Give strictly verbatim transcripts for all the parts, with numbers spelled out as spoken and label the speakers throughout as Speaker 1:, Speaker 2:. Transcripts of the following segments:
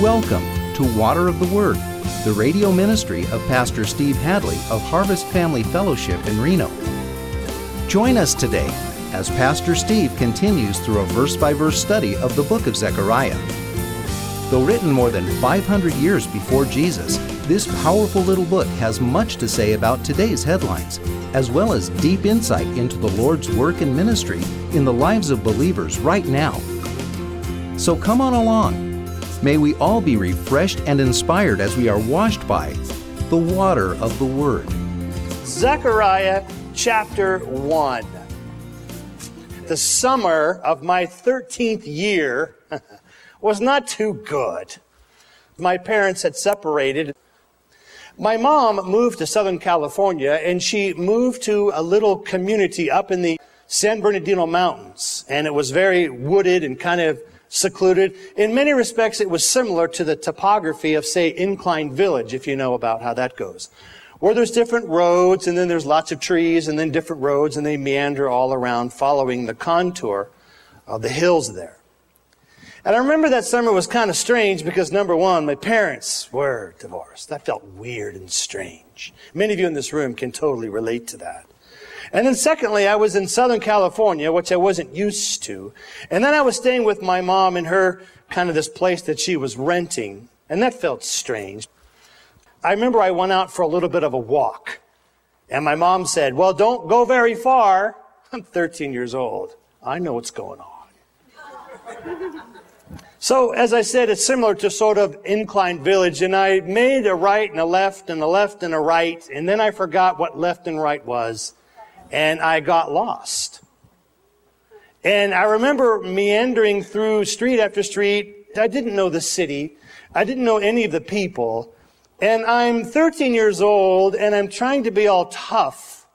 Speaker 1: Welcome to Water of the Word, the radio ministry of Pastor Steve Hadley of Harvest Family Fellowship in Reno. Join us today as Pastor Steve continues through a verse-by-verse study of the book of Zechariah. Though written more than five hundred years before Jesus, this powerful little book has much to say about today's headlines, as well as deep insight into the Lord's work and ministry in the lives of believers right now. So come on along. May we all be refreshed and inspired as we are washed by the water of the Word.
Speaker 2: Zechariah chapter one. The summer of my thirteenth year was not too good. My parents had separated. My mom moved to Southern California, and she moved to a little community up in the San Bernardino Mountains. And it was very wooded and kind of secluded. In many respects, it was similar to the topography of, say, Incline Village, if you know about how that goes, where there's different roads, and then there's lots of trees, and then different roads, and they meander all around following the contour of the hills there. And I remember that summer was kind of strange because, number one, my parents were divorced. That felt weird and strange. Many of you in this room can totally relate to that. And then secondly, I was in Southern California, which I wasn't used to. And then I was staying with my mom in her kind of this place that she was renting. And that felt strange. I remember I went out for a little bit of a walk. And my mom said, well, don't go very far. I'm thirteen years old. I know what's going on. So, as I said, it's similar to sort of Incline Village. And I made a right and a left and a left and a right. And then I forgot what left and right was. And I got lost. And I remember meandering through street after street. I didn't know the city. I didn't know any of the people. And I'm thirteen years old, and I'm trying to be all tough.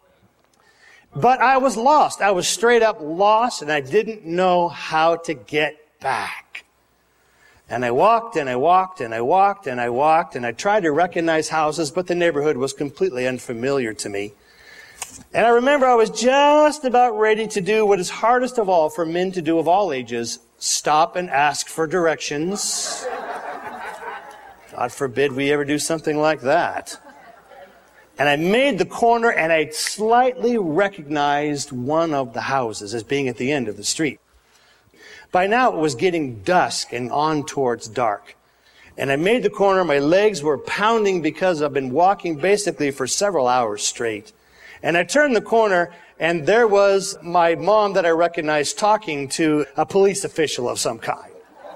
Speaker 2: But I was lost. I was straight up lost, and I didn't know how to get back. And I walked, and I walked, and I walked, and I walked, and I tried to recognize houses, but the neighborhood was completely unfamiliar to me. And I remember I was just about ready to do what is hardest of all for men to do of all ages, stop and ask for directions. God forbid we ever do something like that. And I made the corner, and I slightly recognized one of the houses as being at the end of the street. By now it was getting dusk and on towards dark. And I made the corner, my legs were pounding because I've been walking basically for several hours straight. And I turned the corner, and there was my mom that I recognized talking to a police official of some kind.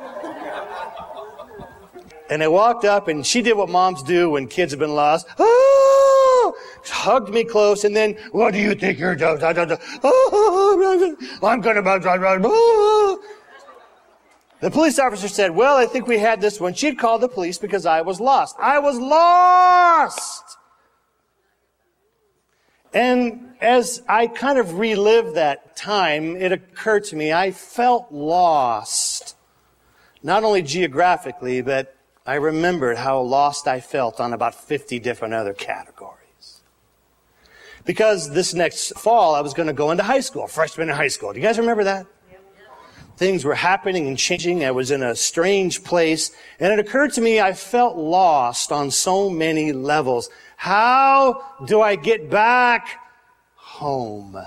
Speaker 2: And I walked up, and she did what moms do when kids have been lost. Oh! Hugged me close, and then, what do you think you're doing? Oh, I'm going to... Oh. The police officer said, well, I think we had this one. She'd called the police because I was lost. I was lost! And as I kind of relived that time, it occurred to me I felt lost. Not only geographically, but I remembered how lost I felt on about fifty different other categories. Because this next fall, I was going to go into high school, freshman in high school. Do you guys remember that? Things were happening and changing. I was in a strange place. And it occurred to me I felt lost on so many levels. How do I get back home?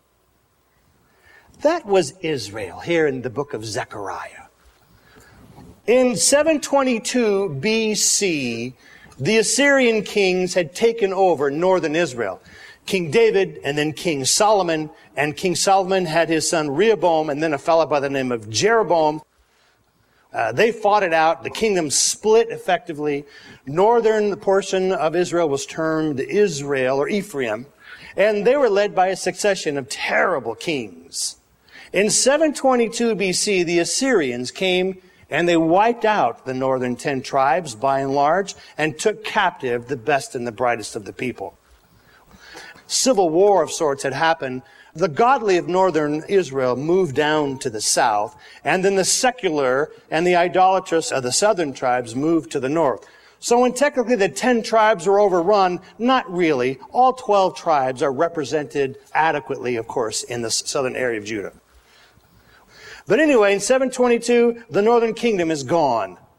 Speaker 2: That was Israel here in the book of Zechariah. In seven twenty-two B C, the Assyrian kings had taken over northern Israel. King David and then King Solomon. And King Solomon had his son Rehoboam and then a fellow by the name of Jeroboam. Uh, they fought it out. The kingdom split effectively. Northern portion of Israel was termed Israel or Ephraim. And they were led by a succession of terrible kings. In seven twenty-two B C, the Assyrians came and they wiped out the northern ten tribes by and large and took captive the best and the brightest of the people. Civil war of sorts had happened. The godly of northern Israel moved down to the south, and then the secular and the idolatrous of the southern tribes moved to the north. So when technically the ten tribes were overrun, not really. All twelve tribes are represented adequately, of course, in the southern area of Judah. But anyway, in seven twenty-two, the northern kingdom is gone.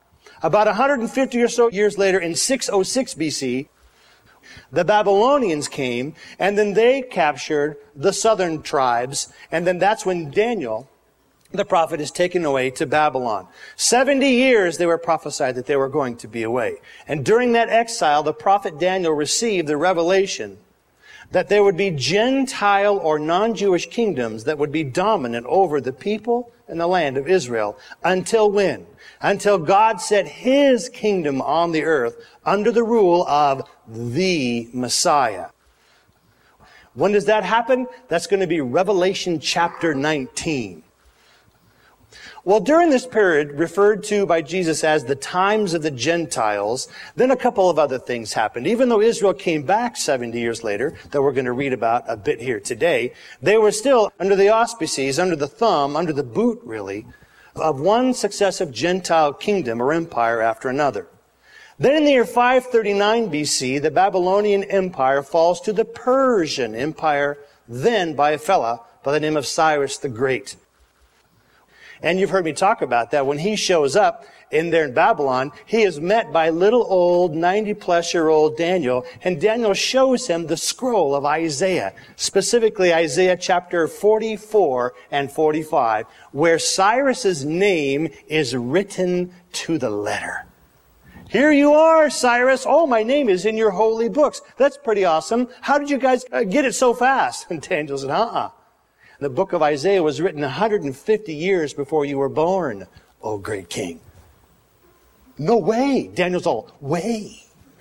Speaker 2: About one hundred fifty or so years later, in six oh six B C, the Babylonians came, and then they captured the southern tribes, and then that's when Daniel, the prophet, is taken away to Babylon. Seventy years they were prophesied that they were going to be away. And during that exile, the prophet Daniel received the revelation that there would be Gentile or non-Jewish kingdoms that would be dominant over the people and the land of Israel. Until when? Until God set His kingdom on the earth under the rule of the Messiah. When does that happen? That's going to be Revelation chapter nineteen. Well, during this period, referred to by Jesus as the times of the Gentiles, then a couple of other things happened. Even though Israel came back seventy years later, that we're going to read about a bit here today, they were still under the auspices, under the thumb, under the boot, really, of one successive Gentile kingdom or empire after another. Then in the year five thirty-nine B C, the Babylonian Empire falls to the Persian Empire, then by a fella by the name of Cyrus the Great. And you've heard me talk about that. When he shows up in there in Babylon, he is met by little old ninety-plus-year-old Daniel, and Daniel shows him the scroll of Isaiah, specifically Isaiah chapter forty-four and forty-five, where Cyrus's name is written to the letter. Here you are, Cyrus. Oh, my name is in your holy books. That's pretty awesome. How did you guys get it so fast? And Daniel said, uh-uh. The book of Isaiah was written one hundred fifty years before you were born, O great king. No way. Daniel's all, way.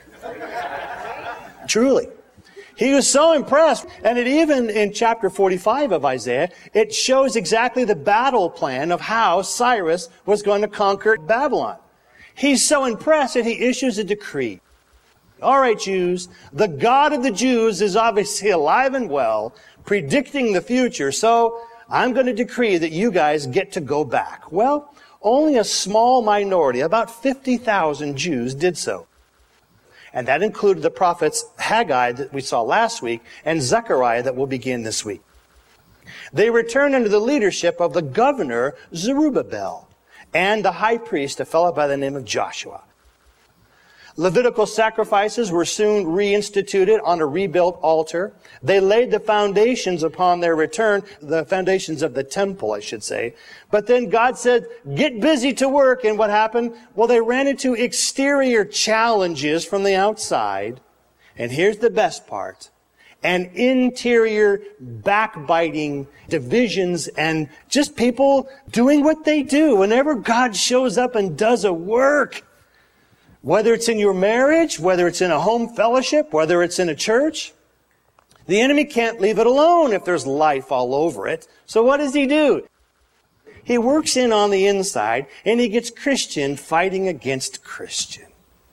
Speaker 2: Truly. He was so impressed. And it even in chapter forty-five of Isaiah, it shows exactly the battle plan of how Cyrus was going to conquer Babylon. He's so impressed that he issues a decree. All right, Jews, the God of the Jews is obviously alive and well, predicting the future, so I'm going to decree that you guys get to go back. Well, only a small minority, about fifty thousand Jews, did so. And that included the prophets Haggai that we saw last week and Zechariah that will begin this week. They returned under the leadership of the governor Zerubbabel and the high priest, a fellow by the name of Joshua. Levitical sacrifices were soon reinstituted on a rebuilt altar. They laid the foundations upon their return, the foundations of the temple, I should say. But then God said, get busy to work. And what happened? Well, they ran into exterior challenges from the outside. And here's the best part. And interior backbiting, divisions, and just people doing what they do. Whenever God shows up and does a work, whether it's in your marriage, whether it's in a home fellowship, whether it's in a church, the enemy can't leave it alone if there's life all over it. So what does he do? He works in on the inside, and he gets Christian fighting against Christian.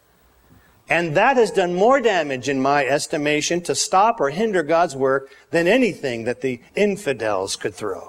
Speaker 2: And that has done more damage, in my estimation, to stop or hinder God's work than anything that the infidels could throw.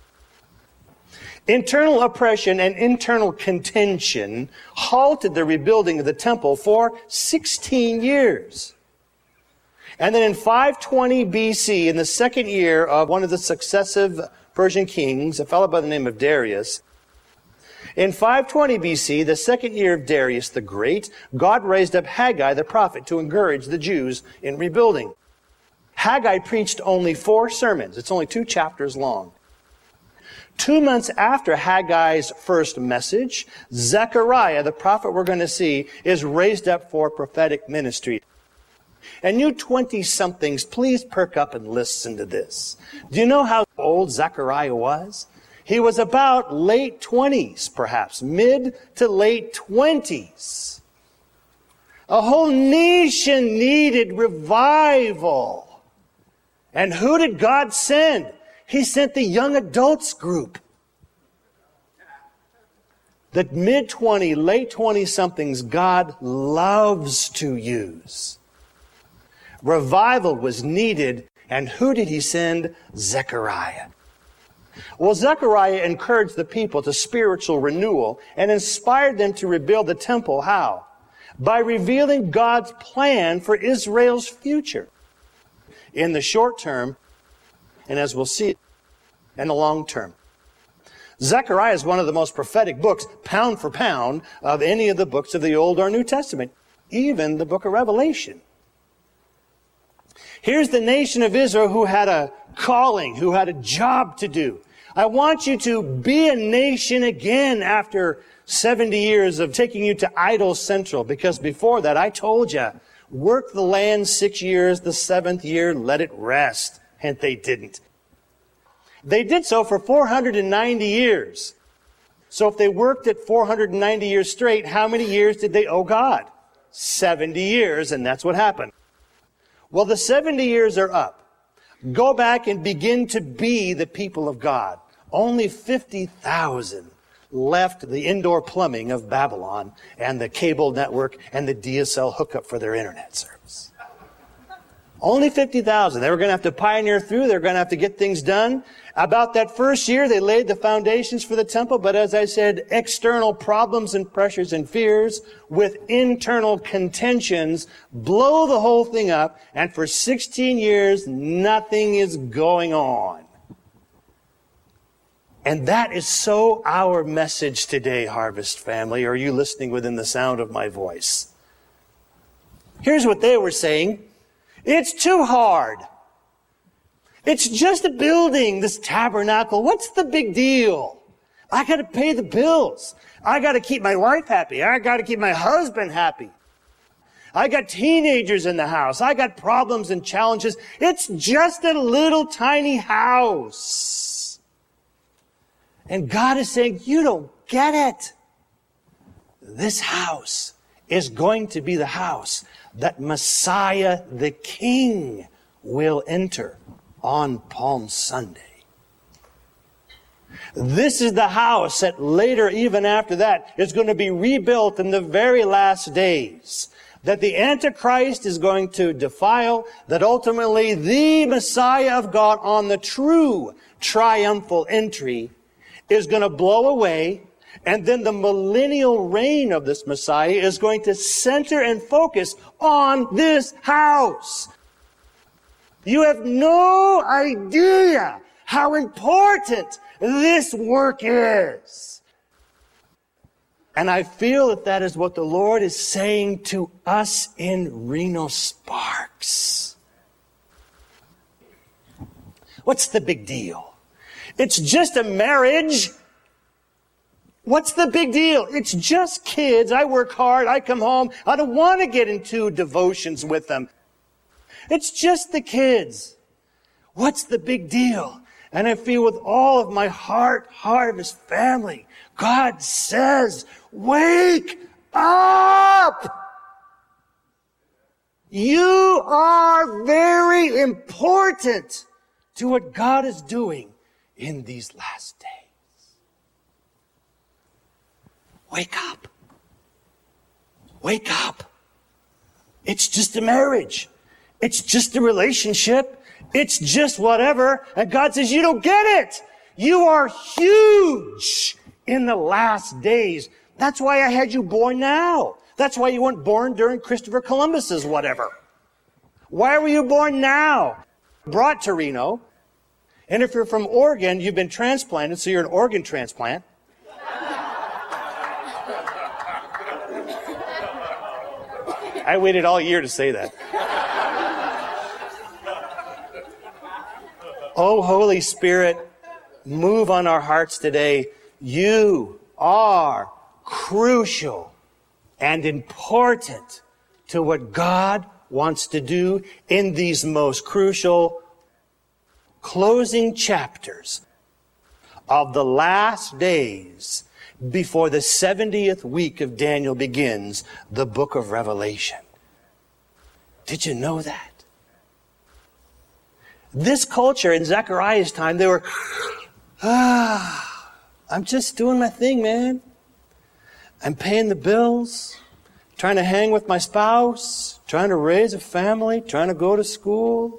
Speaker 2: Internal oppression and internal contention halted the rebuilding of the temple for sixteen years. And then in five twenty B C, in the second year of one of the successive Persian kings, a fellow by the name of Darius, in five twenty B C, the second year of Darius the Great, God raised up Haggai the prophet to encourage the Jews in rebuilding. Haggai preached only four sermons. It's only two chapters long. Two months after Haggai's first message, Zechariah, the prophet we're going to see, is raised up for prophetic ministry. And you twenty-somethings, please perk up and listen to this. Do you know how old Zechariah was? He was about late twenties, perhaps, mid to late twenties. A whole nation needed revival. And who did God send? He sent the young adults group. The mid-twenty, late twenty-somethings God loves to use. Revival was needed, and who did he send? Zechariah. Well, Zechariah encouraged the people to spiritual renewal and inspired them to rebuild the temple. How? By revealing God's plan for Israel's future. In the short term, and as we'll see, in the long term. Zechariah is one of the most prophetic books, pound for pound, of any of the books of the Old or New Testament, even the book of Revelation. Here's the nation of Israel who had a calling, who had a job to do. I want you to be a nation again after seventy years of taking you to Idol Central, because before that I told you, work the land six years, the seventh year, let it rest. And they didn't. They did so for four hundred ninety years. So if they worked it four hundred ninety years straight, how many years did they owe God? seventy years, and that's what happened. Well, the seventy years are up. Go back and begin to be the people of God. Only fifty thousand left the indoor plumbing of Babylon and the cable network and the D S L hookup for their internet service. Only fifty thousand. They were going to have to pioneer through. They were going to have to get things done. About that first year, they laid the foundations for the temple. But as I said, external problems and pressures and fears with internal contentions blow the whole thing up. And for sixteen years, nothing is going on. And that is so our message today, Harvest family. Are you listening within the sound of my voice? Here's what they were saying. It's too hard. It's just a building, this tabernacle. What's the big deal? I got to pay the bills. I got to keep my wife happy. I got to keep my husband happy. I got teenagers in the house. I got problems and challenges. It's just a little tiny house. And God is saying, you don't get it. This house is going to be the house that Messiah the King will enter on Palm Sunday. This is the house that later, even after that, is going to be rebuilt in the very last days. That the Antichrist is going to defile, that ultimately the Messiah of God on the true triumphal entry is going to blow away, and then the millennial reign of this Messiah is going to center and focus on this house. You have no idea how important this work is. And I feel that that is what the Lord is saying to us in Reno Sparks. What's the big deal? It's just a marriage. What's the big deal? It's just kids. I work hard. I come home. I don't want to get into devotions with them. It's just the kids. What's the big deal? And I feel with all of my heart, Harvest family, God says, wake up! You are very important to what God is doing in these last days. Wake up. Wake up. It's just a marriage. It's just a relationship. It's just whatever. And God says, you don't get it. You are huge in the last days. That's why I had you born now. That's why you weren't born during Christopher Columbus's whatever. Why were you born now? Brought to Reno. And if you're from Oregon, you've been transplanted, so you're an organ transplant. I waited all year to say that. Oh, Holy Spirit, move on our hearts today. You are crucial and important to what God wants to do in these most crucial closing chapters of the last days before the seventieth week of Daniel begins, the book of Revelation. Did you know that? This culture in Zechariah's time, they were, ah, I'm just doing my thing, man. I'm paying the bills, trying to hang with my spouse, trying to raise a family, trying to go to school.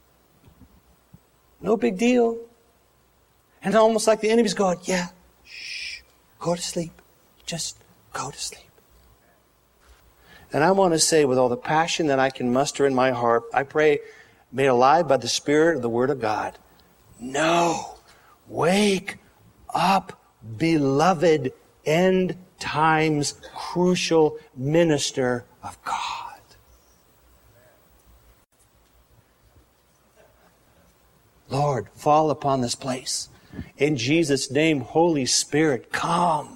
Speaker 2: No big deal. And almost like the enemy's going, yeah, shh, go to sleep. Just go to sleep. And I want to say with all the passion that I can muster in my heart, I pray, made alive by the Spirit of the Word of God, no, wake up beloved end times crucial minister of God. Lord, fall upon this place. In Jesus' name, Holy Spirit, come.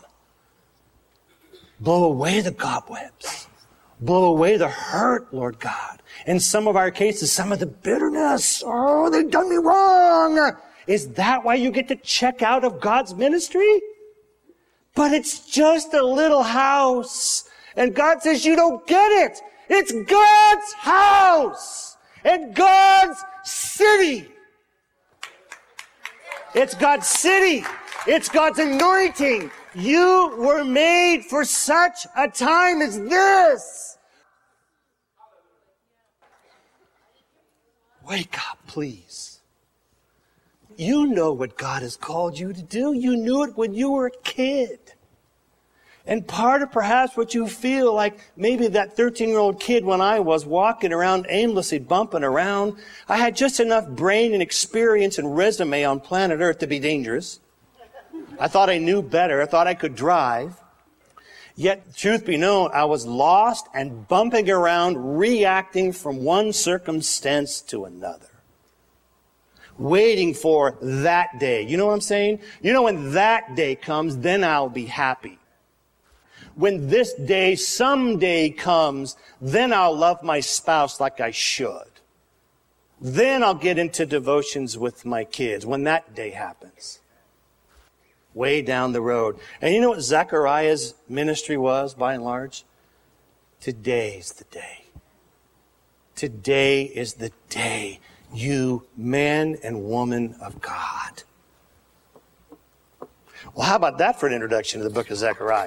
Speaker 2: Blow away the cobwebs. Blow away the hurt, Lord God. In some of our cases, some of the bitterness. Oh, they've done me wrong. Is that why you get to check out of God's ministry? But it's just a little house. And God says you don't get it. It's God's house and God's city. It's God's city. It's God's anointing. You were made for such a time as this. Wake up, please. You know what God has called you to do. You knew it when you were a kid. And part of perhaps what you feel like maybe that thirteen-year-old kid when I was walking around aimlessly, bumping around, I had just enough brain and experience and resume on planet Earth to be dangerous. I thought I knew better. I thought I could drive. Yet, truth be known, I was lost and bumping around, reacting from one circumstance to another. Waiting for that day. You know what I'm saying? You know, when that day comes, then I'll be happy. When this day someday comes, then I'll love my spouse like I should. Then I'll get into devotions with my kids when that day happens. Way down the road. And you know what Zechariah's ministry was, by and large? Today's the day. Today is the day, you man and woman of God. Well, how about that for an introduction to the book of Zechariah?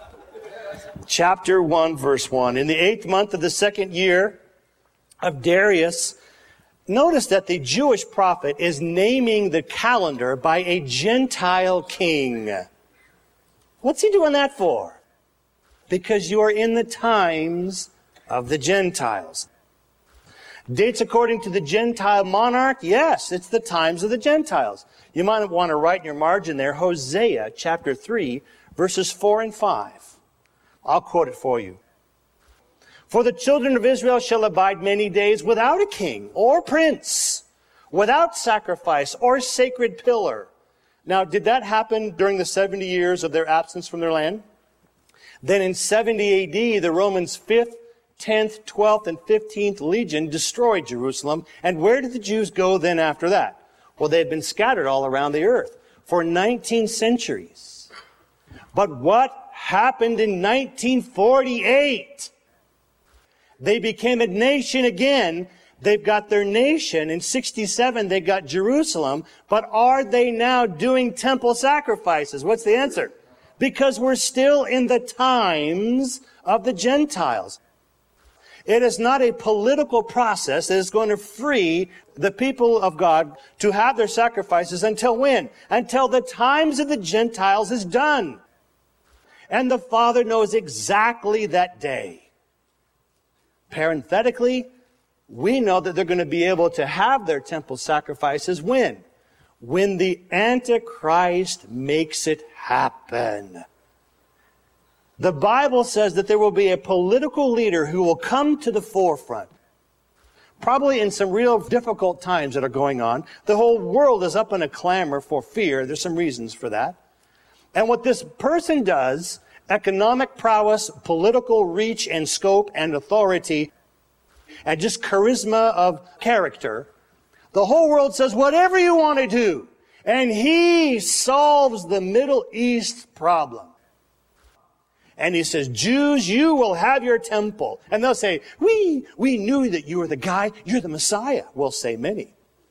Speaker 2: Chapter one, verse one. In the eighth month of the second year of Darius, notice that the Jewish prophet is naming the calendar by a Gentile king. What's he doing that for? Because you are in the times of the Gentiles. Dates according to the Gentile monarch? Yes, it's the times of the Gentiles. You might want to write in your margin there, Hosea chapter three, verses four and five. I'll quote it for you. For the children of Israel shall abide many days without a king or prince, without sacrifice or sacred pillar. Now, did that happen during the seventy years of their absence from their land? Then in seventy A D, the Romans' fifth, tenth, twelfth, and fifteenth legion destroyed Jerusalem. And where did the Jews go then after that? Well, they had been scattered all around the earth for nineteen centuries. But what happened in nineteen forty-eight? They became a nation again. They've got their nation. In sixty-seven, they got Jerusalem. But are they now doing temple sacrifices? What's the answer? Because we're still in the times of the Gentiles. It is not a political process that is going to free the people of God to have their sacrifices until when? Until the times of the Gentiles is done. And the Father knows exactly that day. Parenthetically, we know that they're going to be able to have their temple sacrifices when? When the Antichrist makes it happen. The Bible says that there will be a political leader who will come to the forefront. Probably in some real difficult times that are going on. The whole world is up in a clamor for fear. There's some reasons for that. And what this person does, economic prowess, political reach and scope and authority, and just charisma of character, the whole world says, whatever you want to do. And he solves the Middle East problem. And he says, Jews, you will have your temple. And they'll say, we, we knew that you were the guy, you're the Messiah, will say many.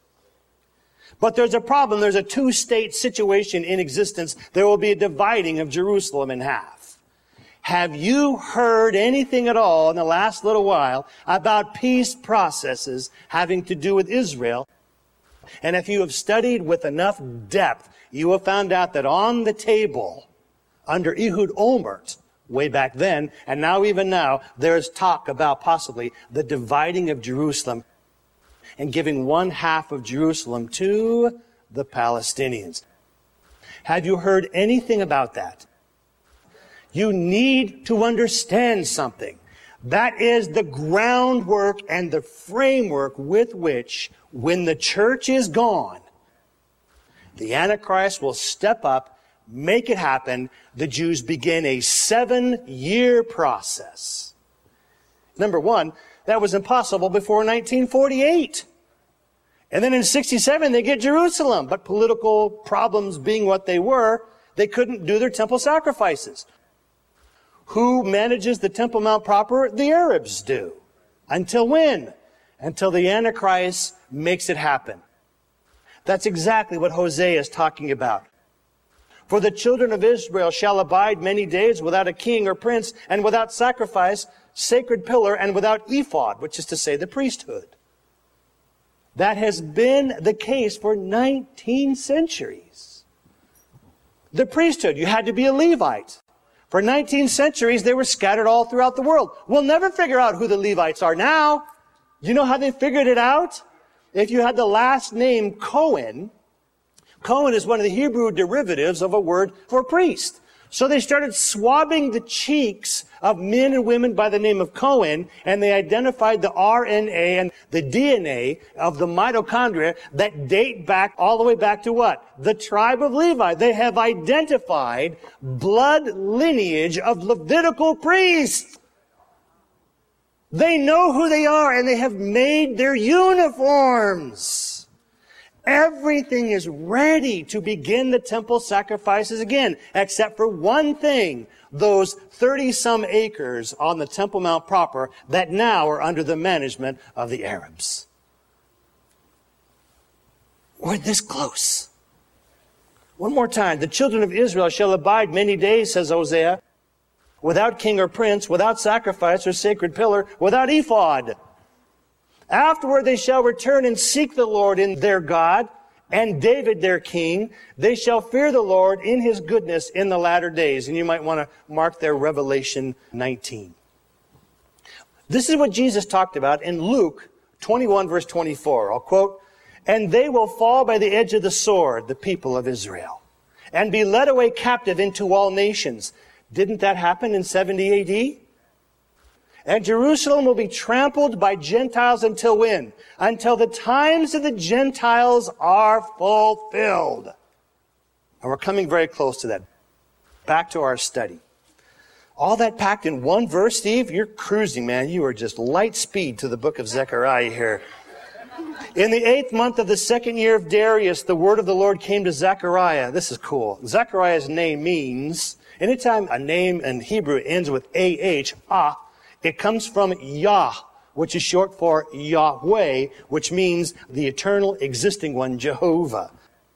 Speaker 2: But there's a problem. There's a two-state situation in existence. There will be a dividing of Jerusalem in half. Have you heard anything at all in the last little while about peace processes having to do with Israel? And if you have studied with enough depth, you have found out that on the table, under Ehud Olmert, way back then, and now even now, there's talk about possibly the dividing of Jerusalem and giving one half of Jerusalem to the Palestinians. Have you heard anything about that? You need to understand something. That is the groundwork and the framework with which, when the church is gone, the Antichrist will step up, make it happen. The Jews begin a seven-year process. Number one, that was impossible before nineteen forty-eight. And then in sixty-seven, they get Jerusalem. But political problems being what they were, they couldn't do their temple sacrifices. Who manages the Temple Mount proper? The Arabs do. Until when? Until the Antichrist makes it happen. That's exactly what Hosea is talking about. For the children of Israel shall abide many days without a king or prince, and without sacrifice, sacred pillar, and without ephod, which is to say the priesthood. That has been the case for nineteen centuries. The priesthood, you had to be a Levite. For nineteen centuries, they were scattered all throughout the world. We'll never figure out who the Levites are now. You know how they figured it out? If you had the last name Cohen, Cohen is one of the Hebrew derivatives of a word for priest. So they started swabbing the cheeks of men and women by the name of Cohen, and they identified the R N A and the D N A of the mitochondria that date back all the way back to what? The tribe of Levi. They have identified blood lineage of Levitical priests. They know who they are, and they have made their uniforms. Everything is ready to begin the temple sacrifices again, except for one thing, those thirty-some acres on the Temple Mount proper that now are under the management of the Arabs. We're this close. One more time. The children of Israel shall abide many days, says Hosea, without king or prince, without sacrifice or sacred pillar, without ephod. Afterward they shall return and seek the Lord in their God, and David their king. They shall fear the Lord in his goodness in the latter days. And you might want to mark there Revelation nineteen. This is what Jesus talked about in Luke twenty-one, verse twenty-four. I'll quote, "And they will fall by the edge of the sword, the people of Israel, and be led away captive into all nations." Didn't that happen in seventy A D? "And Jerusalem will be trampled by Gentiles until when? Until the times of the Gentiles are fulfilled." And we're coming very close to that. Back to our study. All that packed in one verse, Steve? You're cruising, man. You are just light speed to the book of Zechariah here. "In the eighth month of the second year of Darius, the word of the Lord came to Zechariah." This is cool. Zechariah's name means, anytime a name in Hebrew ends with A H, ah, it comes from Yah, which is short for Yahweh, which means the eternal existing one, Jehovah.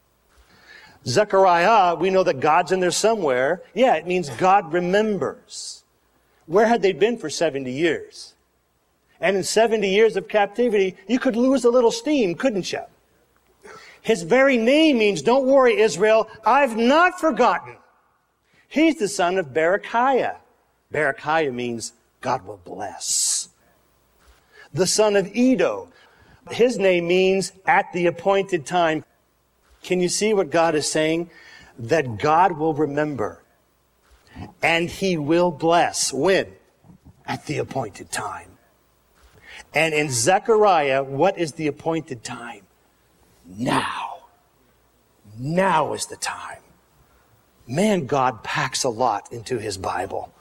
Speaker 2: Zechariah, we know that God's in there somewhere. Yeah, it means God remembers. Where had they been for seventy years? And in seventy years of captivity, you could lose a little steam, couldn't you? His very name means, don't worry, Israel, I've not forgotten. He's the son of Berechiah. Berechiah means God will bless. The son of Edo. His name means at the appointed time. Can you see what God is saying? That God will remember. And he will bless. When? At the appointed time. And in Zechariah, what is the appointed time? Now. Now is the time. Man, God packs a lot into his Bible.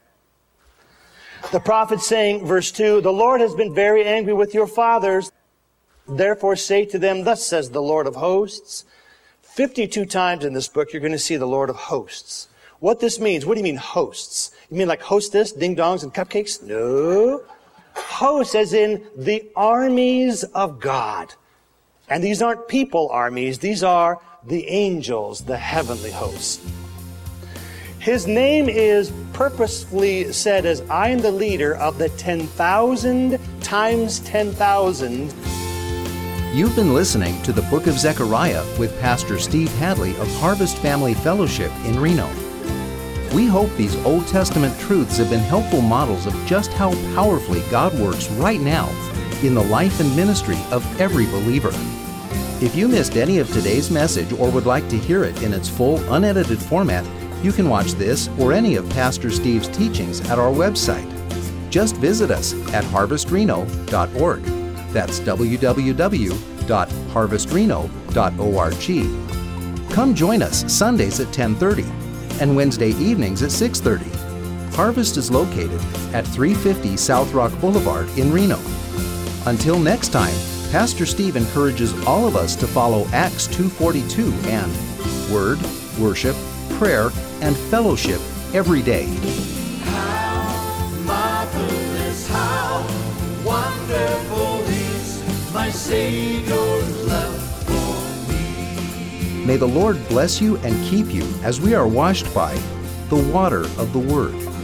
Speaker 2: The prophet saying, verse two, "The Lord has been very angry with your fathers. Therefore say to them, thus says the Lord of hosts." fifty-two times in this book, you're going to see the Lord of hosts. What this means, what do you mean hosts? You mean like hostess, ding-dongs, and cupcakes? No. Hosts as in the armies of God. And these aren't people armies. These are the angels, the heavenly hosts. His name is purposefully said as, "I am the leader of the ten thousand times ten thousand.
Speaker 1: You've been listening to the Book of Zechariah with Pastor Steve Hadley of Harvest Family Fellowship in Reno. We hope these Old Testament truths have been helpful models of just how powerfully God works right now in the life and ministry of every believer. If you missed any of today's message or would like to hear it in its full, unedited format, you can watch this or any of Pastor Steve's teachings at our website. Just visit us at harvest reno dot org. That's w w w dot harvest reno dot org. Come join us Sundays at ten thirty and Wednesday evenings at six thirty. Harvest is located at three fifty South Rock Boulevard in Reno. Until next time, Pastor Steve encourages all of us to follow Acts two forty-two and Word, Worship, Prayer, and Fellowship every day.
Speaker 3: How marvelous, how wonderful is my Savior's love for me.
Speaker 1: May the Lord bless you and keep you as we are washed by the water of the Word.